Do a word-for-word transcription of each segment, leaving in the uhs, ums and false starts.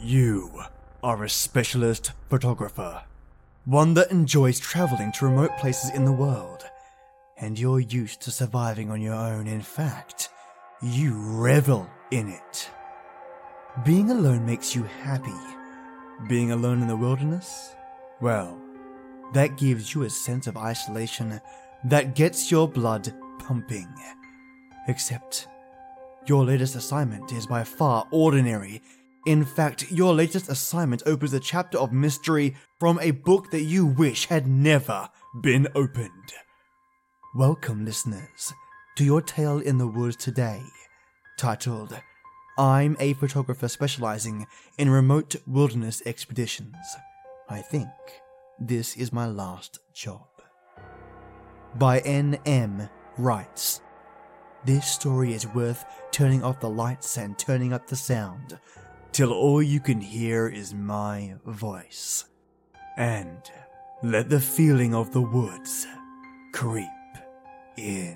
You are a specialist photographer, one that enjoys traveling to remote places in the world, and you're used to surviving on your own. In fact, you revel in it. Being alone makes you happy. Being alone in the wilderness? Well, that gives you a sense of isolation that gets your blood pumping. Except, your latest assignment is by far ordinary. In fact, your latest assignment opens a chapter of mystery from a book that you wish had never been opened. Welcome, listeners, to your tale in the woods today, titled, I'm a photographer specializing in remote wilderness expeditions. I think this is my last job. By N M Writes. This story is worth turning off the lights and turning up the sound, till all you can hear is my voice. And let the feeling of the woods creep in.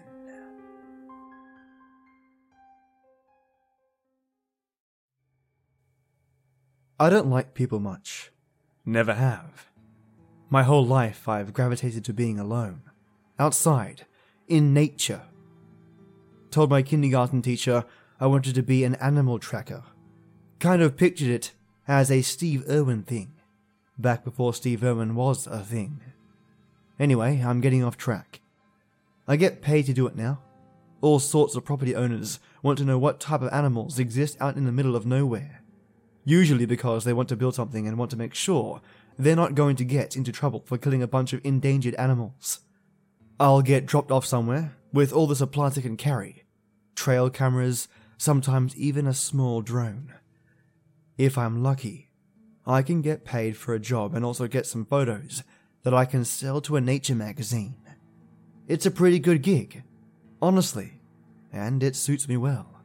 I don't like people much. Never have. My whole life I've gravitated to being alone. Outside. In nature. Told my kindergarten teacher I wanted to be an animal tracker. Kind of pictured it as a Steve Irwin thing, back before Steve Irwin was a thing. Anyway, I'm getting off track. I get paid to do it now. All sorts of property owners want to know what type of animals exist out in the middle of nowhere. Usually because they want to build something and want to make sure they're not going to get into trouble for killing a bunch of endangered animals. I'll get dropped off somewhere with all the supplies I can carry. Trail cameras, sometimes even a small drone. If I'm lucky, I can get paid for a job and also get some photos that I can sell to a nature magazine. It's a pretty good gig, honestly, and it suits me well.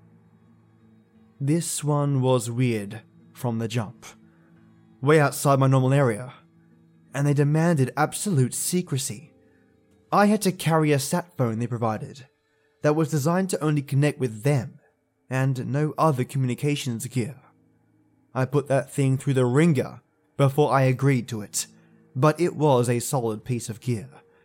This one was weird from the jump. Way outside my normal area, and they demanded absolute secrecy. I had to carry a sat phone they provided that was designed to only connect with them and no other communications gear. I put that thing through the ringer before I agreed to it, but it was a solid piece of gear.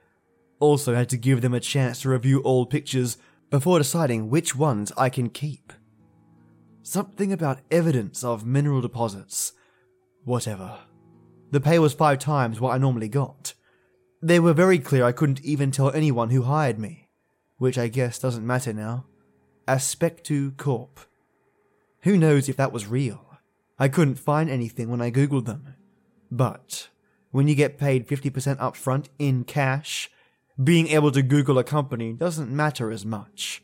Also had to give them a chance to review all pictures before deciding which ones I can keep. Something about evidence of mineral deposits. Whatever. The pay was five times what I normally got. They were very clear I couldn't even tell anyone who hired me, which I guess doesn't matter now. Aspectu Corp. Who knows if that was real? I couldn't find anything when I googled them. But when you get paid fifty percent upfront in cash, being able to Google a company doesn't matter as much.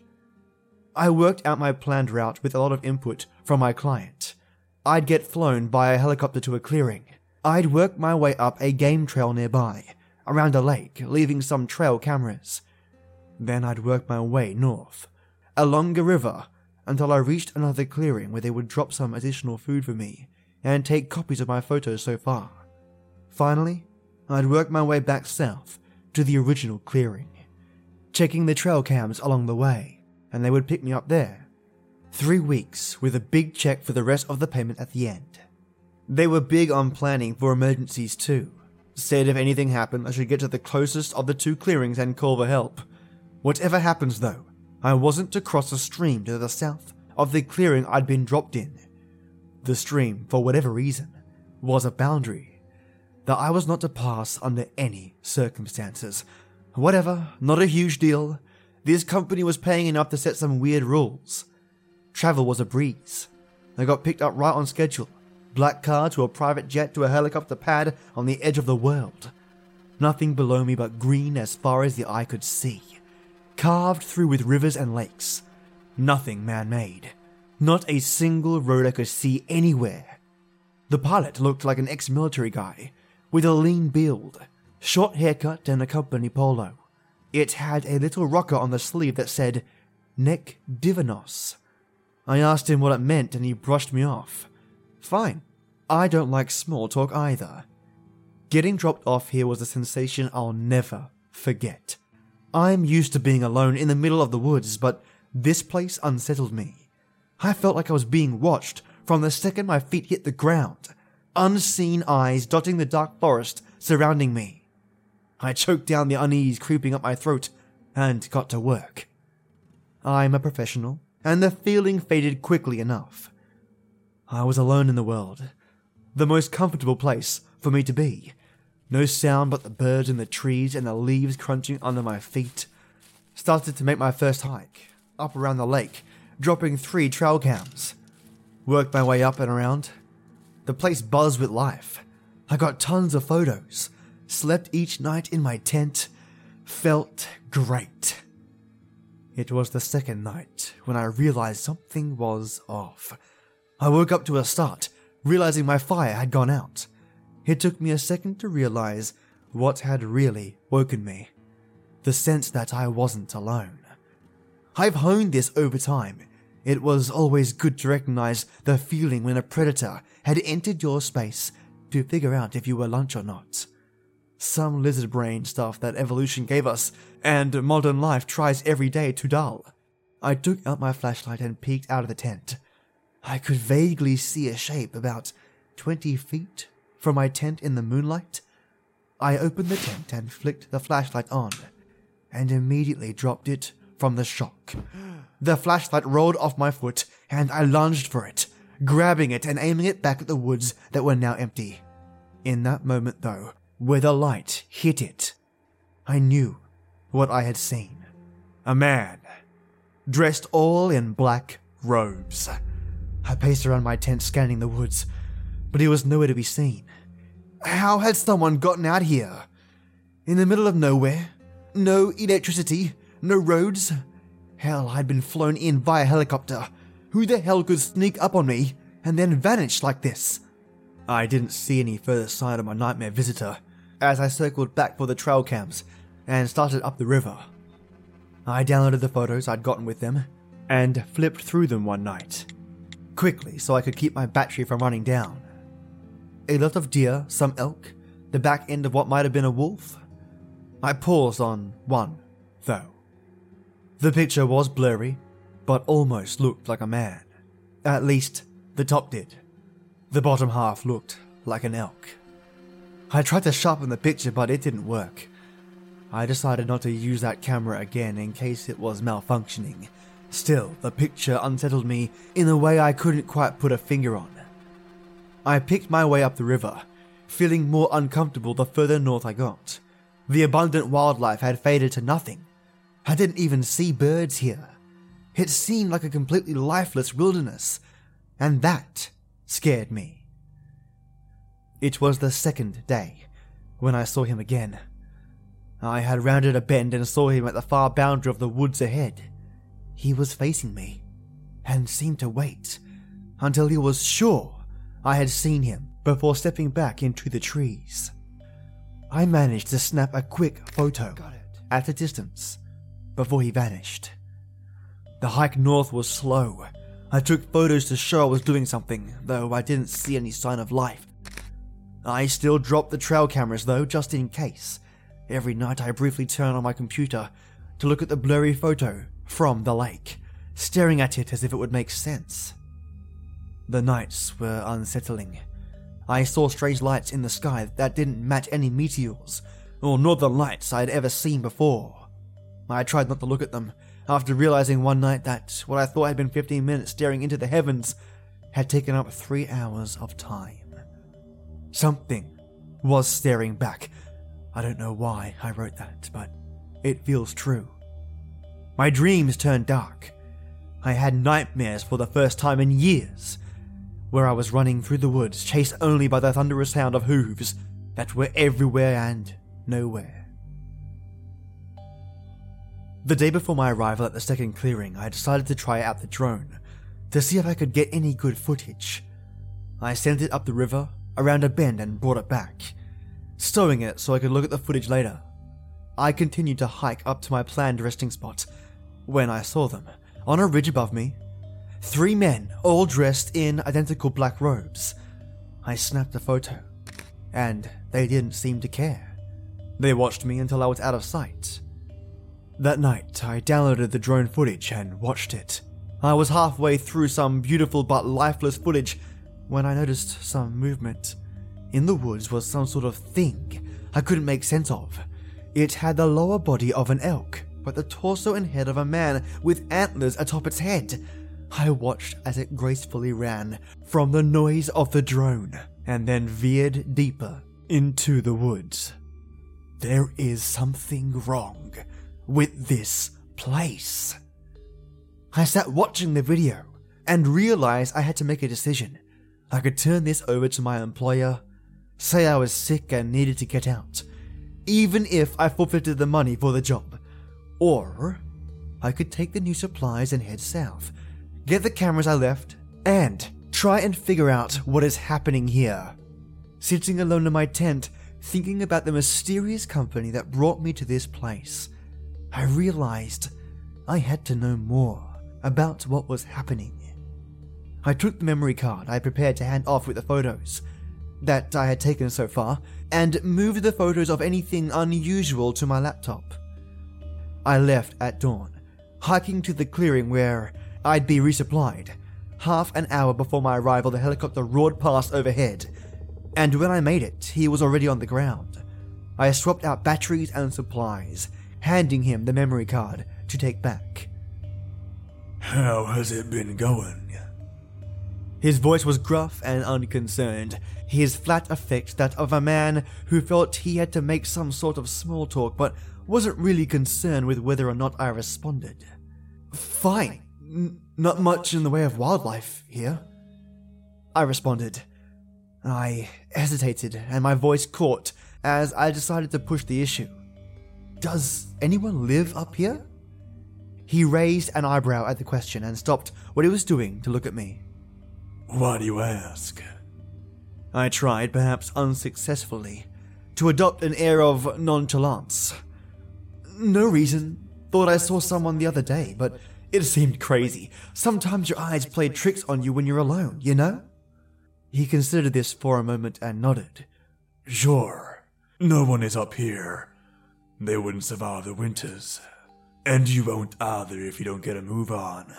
I worked out my planned route with a lot of input from my client. I'd get flown by a helicopter to a clearing. I'd work my way up a game trail nearby, around a lake, leaving some trail cameras. Then I'd work my way north, along a river, until I reached another clearing where they would drop some additional food for me and take copies of my photos so far. Finally, I'd work my way back south to the original clearing, checking the trail cams along the way, and they would pick me up there. Three weeks with a big check for the rest of the payment at the end. They were big on planning for emergencies too. Said if anything happened, I should get to the closest of the two clearings and call for help. Whatever happens though, I wasn't to cross a stream to the south of the clearing I'd been dropped in. The stream, for whatever reason, was a boundary that I was not to pass under any circumstances. Whatever, not a huge deal. This company was paying enough to set some weird rules. Travel was a breeze. I got picked up right on schedule. Black car to a private jet to a helicopter pad on the edge of the world. Nothing below me but green as far as the eye could see. Carved through with rivers and lakes. Nothing man-made. Not a single road I could see anywhere. The pilot looked like an ex-military guy, with a lean build, short haircut and a company polo. It had a little rocker on the sleeve that said, Nec Divinos. I asked him what it meant and he brushed me off. Fine. I don't like small talk either. Getting dropped off here was a sensation I'll never forget. I'm used to being alone in the middle of the woods, but this place unsettled me. I felt like I was being watched from the second my feet hit the ground, unseen eyes dotting the dark forest surrounding me. I choked down the unease creeping up my throat and got to work. I'm a professional, and the feeling faded quickly enough. I was alone in the world, the most comfortable place for me to be. No sound but the birds in the trees and the leaves crunching under my feet. Started to make my first hike, up around the lake, dropping three trail cams. Worked my way up and around. The place buzzed with life. I got tons of photos, slept each night in my tent, felt great. It was the second night when I realized something was off. I woke up to a start, realizing my fire had gone out. It took me a second to realize what had really woken me. The sense that I wasn't alone. I've honed this over time. It was always good to recognize the feeling when a predator had entered your space to figure out if you were lunch or not. Some lizard brain stuff that evolution gave us, and modern life tries every day to dull. I took out my flashlight and peeked out of the tent. I could vaguely see a shape about twenty feet from my tent in the moonlight. I opened the tent and flicked the flashlight on, and immediately dropped it from the shock. The flashlight rolled off my foot, and I lunged for it, grabbing it and aiming it back at the woods that were now empty. In that moment, though, where the light hit it, I knew what I had seen. A man, dressed all in black robes. I paced around my tent scanning the woods, but he was nowhere to be seen. How had someone gotten out here? In the middle of nowhere? No electricity? No roads? Hell, I'd been flown in via helicopter. Who the hell could sneak up on me and then vanish like this? I didn't see any further sign of my nightmare visitor as I circled back for the trail cams and started up the river. I downloaded the photos I'd gotten with them and flipped through them one night, quickly so I could keep my battery from running down. A lot of deer, some elk, the back end of what might have been a wolf. I paused on one, though. The picture was blurry, but almost looked like a man. At least, the top did. The bottom half looked like an elk. I tried to sharpen the picture, but it didn't work. I decided not to use that camera again in case it was malfunctioning. Still, the picture unsettled me in a way I couldn't quite put a finger on. I picked my way up the river, feeling more uncomfortable the further north I got. The abundant wildlife had faded to nothing. I didn't even see birds here. It seemed like a completely lifeless wilderness, and that scared me. It was the second day when I saw him again. I had rounded a bend and saw him at the far boundary of the woods ahead. He was facing me, and seemed to wait until he was sure I had seen him before stepping back into the trees. I managed to snap a quick photo at a distance before he vanished. The hike north was slow. I took photos to show I was doing something, though I didn't see any sign of life. I still dropped the trail cameras though, just in case. Every night I briefly turn on my computer to look at the blurry photo from the lake, staring at it as if it would make sense. The nights were unsettling. I saw strange lights in the sky that didn't match any meteors or northern lights I had ever seen before. I tried not to look at them, after realizing one night that what I thought had been fifteen minutes staring into the heavens had taken up three hours of time. Something was staring back. I don't know why I wrote that, but it feels true. My dreams turned dark. I had nightmares for the first time in years, where I was running through the woods, chased only by the thunderous sound of hooves that were everywhere and nowhere. The day before my arrival at the second clearing, I decided to try out the drone to see if I could get any good footage. I sent it up the river, around a bend, and brought it back, stowing it so I could look at the footage later. I continued to hike up to my planned resting spot when I saw them, on a ridge above me. Three men, all dressed in identical black robes. I snapped a photo, and they didn't seem to care. They watched me until I was out of sight. That night, I downloaded the drone footage and watched it I was halfway through some beautiful but lifeless footage when I noticed some movement. In the woods was some sort of thing I couldn't make sense of. It had the lower body of an elk, but the torso and head of a man with antlers atop its head. I watched as it gracefully ran from the noise of the drone and then veered deeper into the woods. There is something wrong with this place. I sat watching the video and realized I had to make a decision. I could turn this over to my employer, say I was sick and needed to get out, even if I forfeited the money for the job, or I could take the new supplies and head south, get the cameras I left, and try and figure out what is happening here. Sitting alone in my tent, thinking about the mysterious company that brought me to this place, I realized I had to know more about what was happening. I took the memory card I prepared to hand off with the photos that I had taken so far and moved the photos of anything unusual to my laptop. I left at dawn, hiking to the clearing where I'd be resupplied. Half an hour before my arrival, the helicopter roared past overhead, and when I made it, he was already on the ground. I swapped out batteries and supplies, handing him the memory card to take back. How has it been going? His voice was gruff and unconcerned, his flat affect that of a man who felt he had to make some sort of small talk but wasn't really concerned with whether or not I responded. Fine. N- not much in the way of wildlife here, I responded. I hesitated and my voice caught as I decided to push the issue. Does anyone live up here? He raised an eyebrow at the question and stopped what he was doing to look at me. Why do you ask? I tried, perhaps unsuccessfully, to adopt an air of nonchalance. No reason. Thought I saw someone the other day, but it seemed crazy. Sometimes your eyes play tricks on you when you're alone, you know? He considered this for a moment and nodded. Sure. No one is up here. They wouldn't survive the winters. And you won't either if you don't get a move on.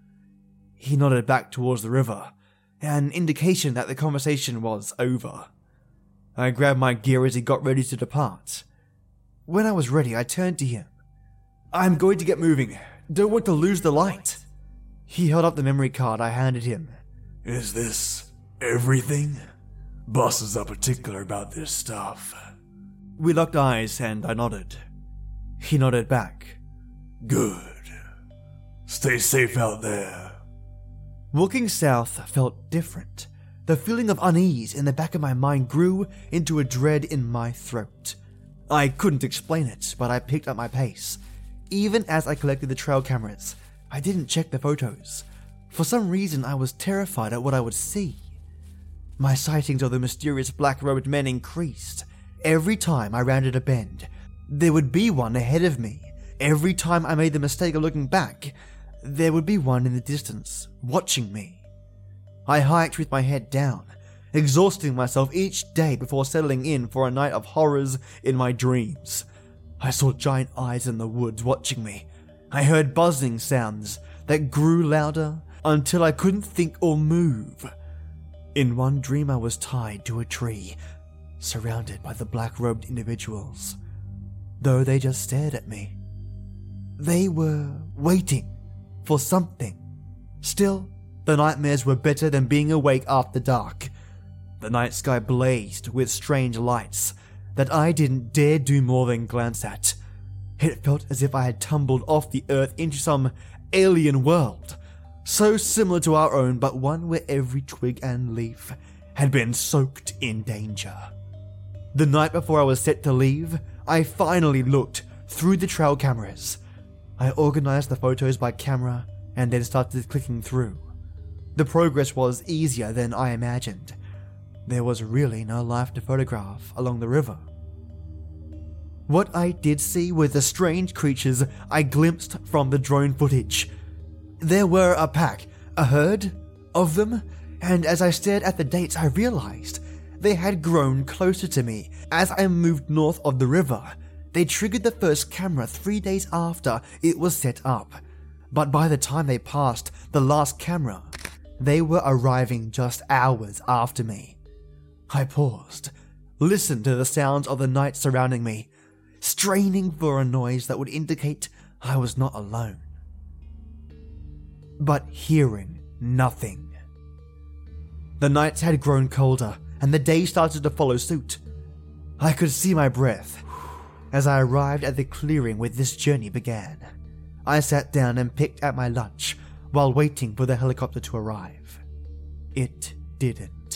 He nodded back towards the river, an indication that the conversation was over. I grabbed my gear as he got ready to depart. When I was ready, I turned to him. I'm going to get moving. Don't want to lose the light. He held up the memory card I handed him. Is this everything? Bosses are particular about this stuff. We locked eyes and I nodded. He nodded back. Good. Stay safe out there. Walking south felt different. The feeling of unease in the back of my mind grew into a dread in my throat. I couldn't explain it, but I picked up my pace. Even as I collected the trail cameras, I didn't check the photos. For some reason, I was terrified at what I would see. My sightings of the mysterious black-robed men increased. Every time I rounded a bend, there would be one ahead of me. Every time I made the mistake of looking back, there would be one in the distance, watching me. I hiked with my head down, exhausting myself each day before settling in for a night of horrors in my dreams. I saw giant eyes in the woods watching me. I heard buzzing sounds that grew louder until I couldn't think or move. In one dream I was tied to a tree, surrounded by the black-robed individuals, though they just stared at me. They were waiting for something. Still, the nightmares were better than being awake after dark. The night sky blazed with strange lights that I didn't dare do more than glance at. It felt as if I had tumbled off the earth into some alien world, so similar to our own, but one where every twig and leaf had been soaked in danger. The night before I was set to leave, I finally looked through the trail cameras. I organized the photos by camera and then started clicking through. The progress was easier than I imagined. There was really no life to photograph along the river. What I did see were the strange creatures I glimpsed from the drone footage. There were a pack, a herd of them, and as I stared at the dates I realized they had grown closer to me as I moved north of the river. They triggered the first camera three days after it was set up. but by the time they passed the last camera, they were arriving just hours after me. I paused, listened to the sounds of the night surrounding me, straining for a noise that would indicate I was not alone. But hearing nothing. The nights had grown colder, and the days started to follow suit. I could see my breath. As I arrived at the clearing where this journey began, I sat down and picked at my lunch while waiting for the helicopter to arrive. It didn't.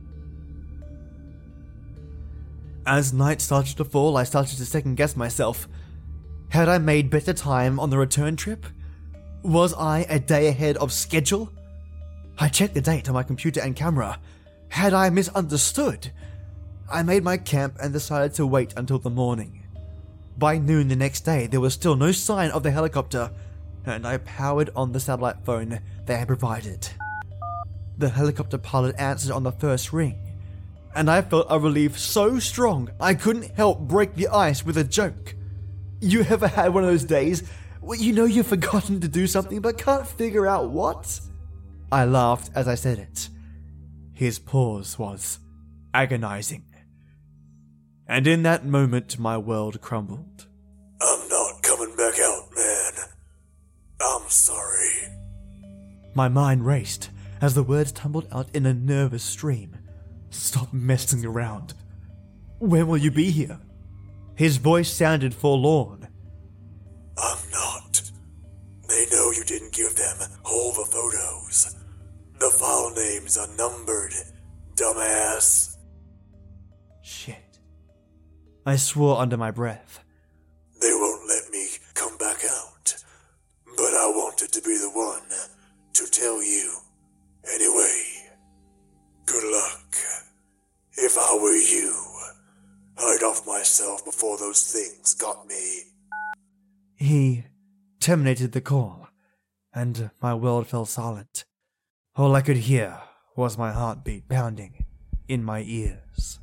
As night started to fall, I started to second-guess myself. Had I made better time on the return trip? Was I a day ahead of schedule? I checked the date on my computer and camera. Had I misunderstood? I made my camp and decided to wait until the morning. By noon the next day, there was still no sign of the helicopter, and I powered on the satellite phone they had provided. The helicopter pilot answered on the first ring, and I felt a relief so strong I couldn't help break the ice with a joke. You ever had one of those days where you know you've forgotten to do something but can't figure out what? I laughed as I said it. His pause was agonizing. And in that moment, my world crumbled. I'm not coming back out, man. I'm sorry. My mind raced as the words tumbled out in a nervous stream. Stop messing around. When will you be here? His voice sounded forlorn. I'm not. They know you didn't give them all the photos. The file names are numbered, dumbass. Shit. I swore under my breath. They won't let me come back out, but I wanted to be the one to tell you. Anyway, good luck. If I were you, I'd off myself before those things got me. He terminated the call, and my world fell silent. All I could hear was my heartbeat pounding in my ears.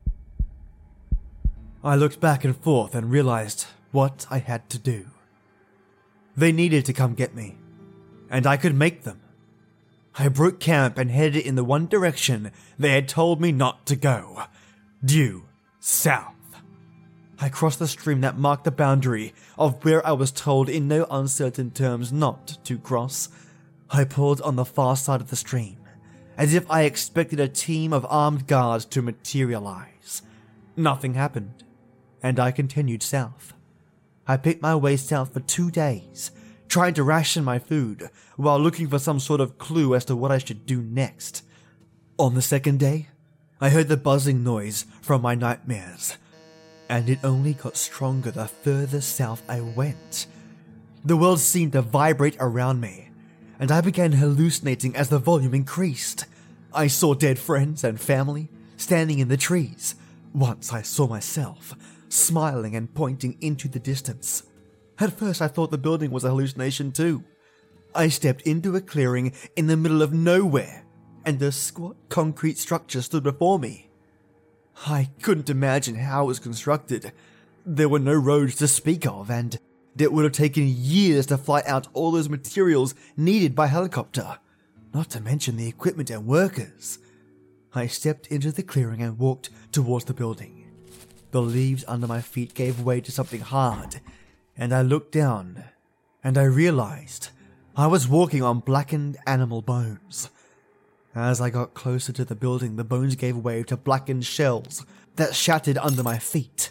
I looked back and forth and realized what I had to do. They needed to come get me, and I could make them. I broke camp and headed in the one direction they had told me not to go, due south. I crossed the stream that marked the boundary of where I was told in no uncertain terms not to cross. I pulled on the far side of the stream, as if I expected a team of armed guards to materialize. Nothing happened, and I continued south. I picked my way south for two days, trying to ration my food while looking for some sort of clue as to what I should do next. On the second day, I heard the buzzing noise from my nightmares, and it only got stronger the further south I went. The world seemed to vibrate around me, and I began hallucinating as the volume increased. I saw dead friends and family standing in the trees. Once I saw myself smiling and pointing into the distance. At first I thought the building was a hallucination too. I stepped into a clearing in the middle of nowhere, and a squat concrete structure stood before me. I couldn't imagine how it was constructed. There were no roads to speak of, and it would have taken years to fly out all those materials needed by helicopter, not to mention the equipment and workers. I stepped into the clearing and walked towards the building. The leaves under my feet gave way to something hard, and I looked down, and I realized I was walking on blackened animal bones. As I got closer to the building, the bones gave way to blackened shells that shattered under my feet.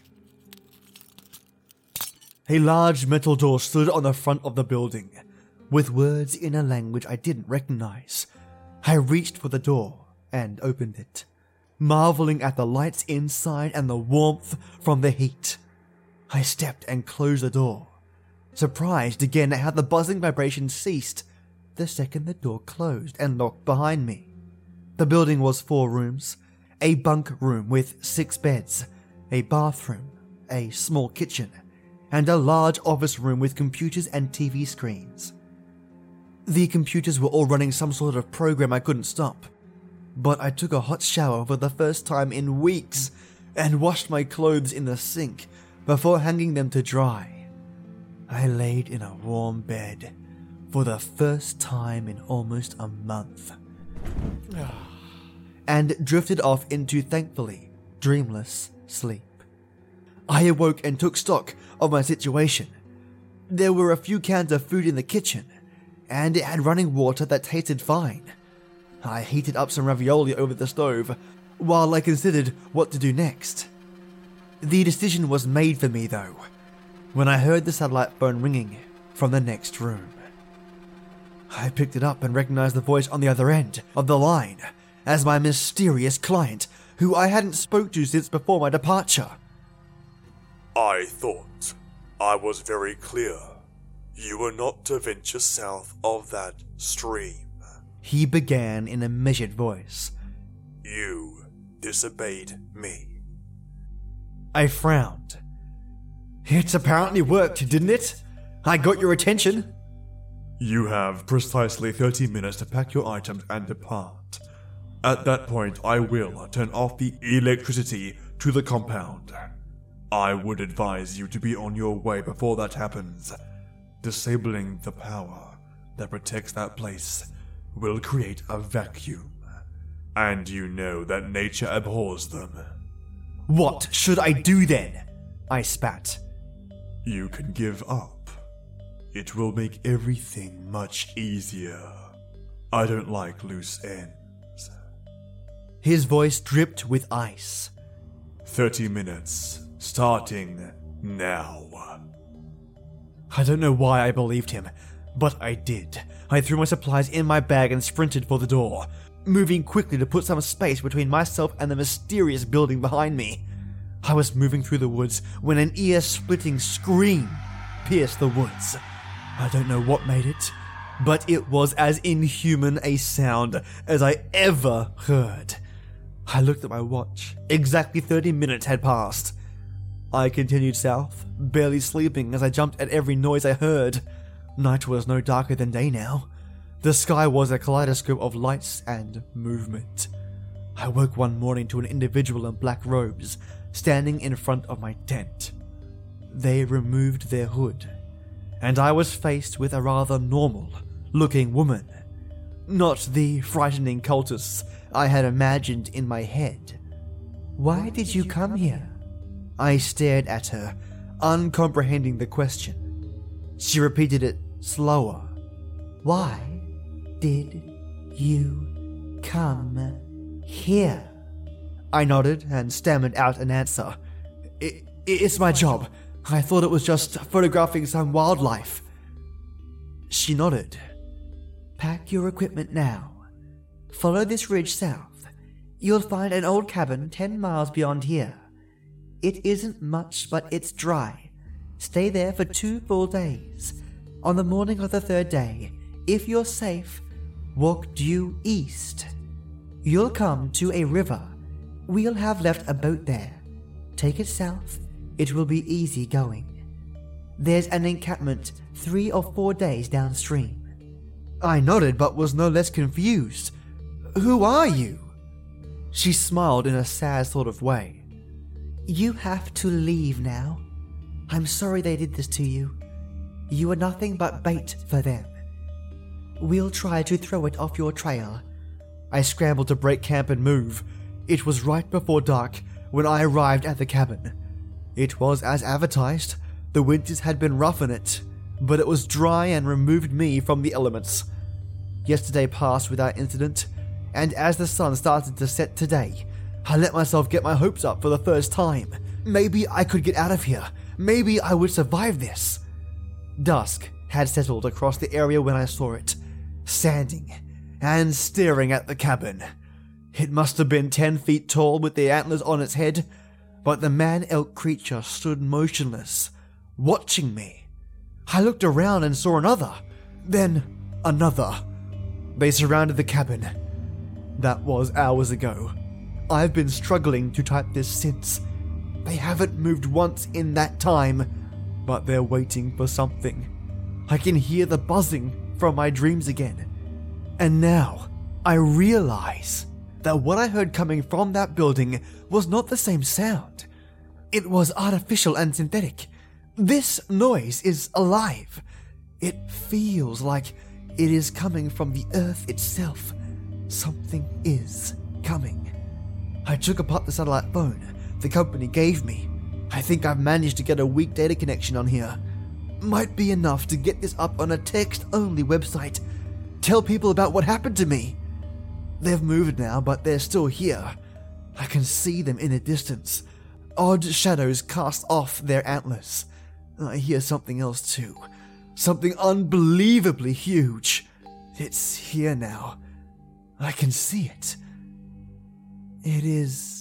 A large metal door stood on the front of the building, with words in a language I didn't recognize. I reached for the door and opened it, marveling at the lights inside and the warmth from the heat. I stepped and closed the door, surprised again at how the buzzing vibration ceased the second the door closed and locked behind me. The building was four rooms, a bunk room with six beds, a bathroom, a small kitchen, and a large office room with computers and T V screens. The computers were all running some sort of program I couldn't stop, but I took a hot shower for the first time in weeks and washed my clothes in the sink before hanging them to dry. I laid in a warm bed for the first time in almost a month, and drifted off into, thankfully, dreamless sleep. I awoke and took stock of my situation. There were a few cans of food in the kitchen, and it had running water that tasted fine. I heated up some ravioli over the stove, while I considered what to do next. The decision was made for me, though, when I heard the satellite phone ringing from the next room. I picked it up and recognized the voice on the other end of the line as my mysterious client, who I hadn't spoke to since before my departure. I thought I was very clear. You were not to venture south of that stream. He began in a measured voice. You disobeyed me. I frowned. It apparently worked, didn't it? I got your attention. You have precisely thirty minutes to pack your items and depart. At that point, I will turn off the electricity to the compound. I would advise you to be on your way before that happens. Disabling the power that protects that place will create a vacuum, and you know that nature abhors them. What should I do then? I spat. You can give up. It will make everything much easier. I don't like loose ends. His voice dripped with ice. Thirty minutes, starting now. I don't know why I believed him, but I did. I threw my supplies in my bag and sprinted for the door, moving quickly to put some space between myself and the mysterious building behind me. I was moving through the woods when an ear-splitting scream pierced the woods. I don't know what made it, but it was as inhuman a sound as I ever heard. I looked at my watch. Exactly thirty minutes had passed. I continued south, barely sleeping as I jumped at every noise I heard. Night was no darker than day now. The sky was a kaleidoscope of lights and movement. I woke one morning to an individual in black robes standing in front of my tent. They removed their hood, and I was faced with a rather normal-looking woman. Not the frightening cultists I had imagined in my head. "Why did you come here?" I stared at her, uncomprehending the question. She repeated it slower. "Why did you come here?" I nodded and stammered out an answer. I, it's my job. I thought it was just photographing some wildlife. She nodded. "Pack your equipment now. Follow this ridge south. You'll find an old cabin ten miles beyond here. It isn't much, but it's dry. Stay there for two full days. On the morning of the third day, if you're safe, walk due east. You'll come to a river. We'll have left a boat there. Take it south. It will be easy going. There's an encampment three or four days downstream." I nodded but was no less confused. "Who are you?" She smiled in a sad sort of way. "You have to leave now. I'm sorry they did this to you. You are nothing but bait for them. We'll try to throw it off your trail." I scrambled to break camp and move. It was right before dark when I arrived at the cabin. It was as advertised. The winters had been rough in it, but it was dry and removed me from the elements. Yesterday passed without incident, and as the sun started to set today, I let myself get my hopes up for the first time. Maybe I could get out of here. Maybe I would survive this. Dusk had settled across the area when I saw it, standing and staring at the cabin. It must have been ten feet tall with the antlers on its head, but the man-elk creature stood motionless, watching me. I looked around and saw another, then another. They surrounded the cabin. That was hours ago. I've been struggling to type this since. They haven't moved once in that time, but they're waiting for something. I can hear the buzzing from my dreams again. And now, I realize that what I heard coming from that building was not the same sound. It was artificial and synthetic. This noise is alive. It feels like it is coming from the Earth itself. Something is coming. I took apart the satellite phone the company gave me. I think I've managed to get a weak data connection on here. Might be enough to get this up on a text-only website. Tell people about what happened to me. They've moved now, but they're still here. I can see them in the distance. Odd shadows cast off their antlers. I hear something else too. Something unbelievably huge. It's here now. I can see it. It is...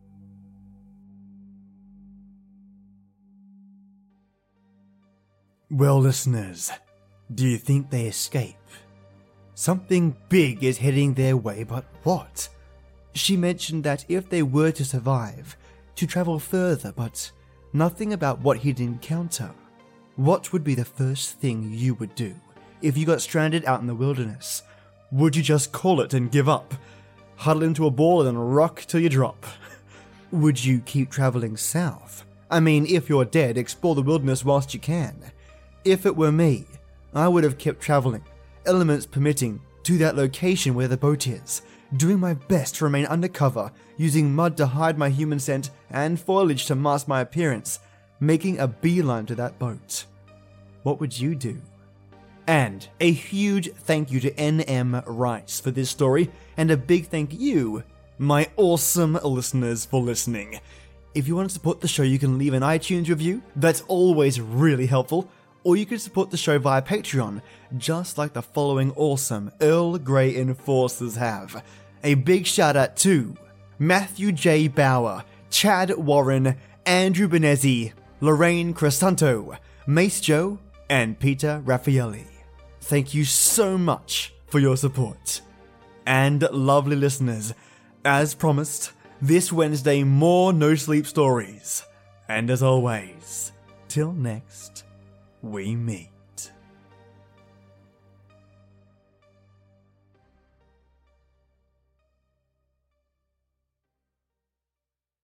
Well, listeners, do you think they escape? Something big is heading their way, but what? She mentioned that if they were to survive, to travel further, but nothing about what he'd encounter. What would be the first thing you would do if you got stranded out in the wilderness? Would you just call it and give up? Huddle into a ball and then rock till you drop? Would you keep traveling south? I mean, if you're dead, explore the wilderness whilst you can. If it were me, I would have kept traveling, elements permitting, to that location where the boat is, doing my best to remain undercover, using mud to hide my human scent and foliage to mask my appearance, making a beeline to that boat. What would you do? And a huge thank you to N M Rice for this story, and a big thank you, my awesome listeners, for listening. If you want to support the show, you can leave an iTunes review. That's always really helpful. Or you can support the show via Patreon, just like the following awesome Earl Grey enforcers have. A big shout out to Matthew J. Bauer, Chad Warren, Andrew Benezzi, Lorraine Crisanto, Mace Joe, and Peter Raffaelli. Thank you so much for your support. And lovely listeners, as promised, this Wednesday more No Sleep Stories. And as always, till next we meet.